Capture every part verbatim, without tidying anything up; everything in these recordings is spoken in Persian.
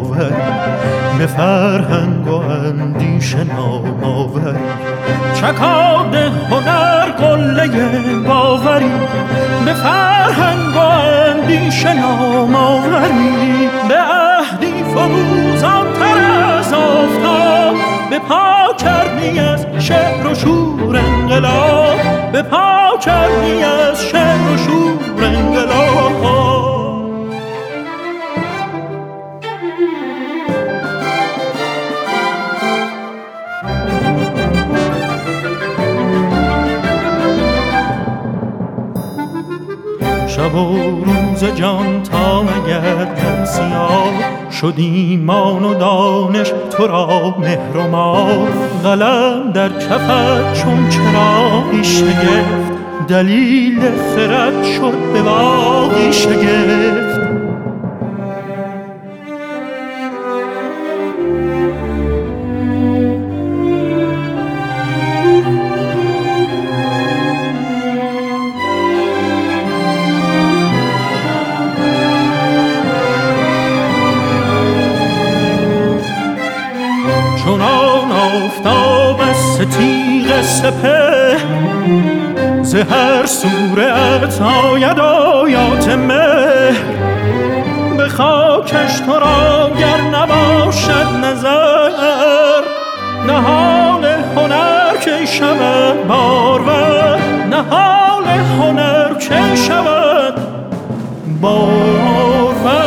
آوری، به فرهنگ و اندیشه نام آوری. چکاد هنر قله باوری، به فرهنگ و اندیشه نام آوری. به عهدی فروزان‌تر از آفتاب، به پا کردی از شعر و شور انقلاب، به پا کردی از شعر و شور انقلاب. شب و روز جان تا نگردد سیاه، شد ایمان و دانش تو را مهر و ماه. قلم در کفت چون چراغی شگفت، دلیل خرد شد به باغی شگفت. چونان آفتاب از ستیغ سپهر، ز هر صورت آید آیات مهر. به خاکش تو را گر نباشد نظر، نهال هنر کی شود بارور، نهال هنر کی شود بارور.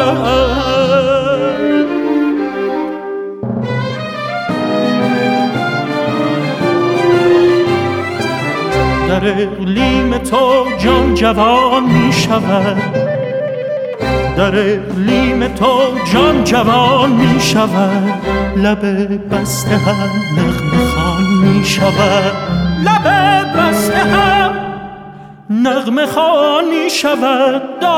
در اقلیم تو جان جوان می شود، در اقلیم تو جان جوان می شود. لب بسته هم نغمه خوان می شود، لب بسته هم نغمه خوان می شود.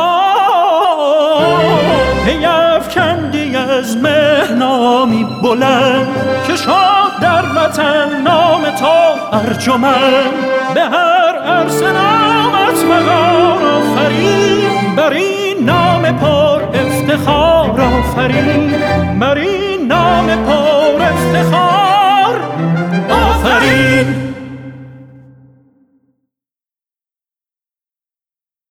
پیفکندی از مهنامی بلند، که شد در وطن نام تو ارجمند. به هر عرصه نامت وقار آفرین، بر این نام پر افتخار آفرین، بر این نام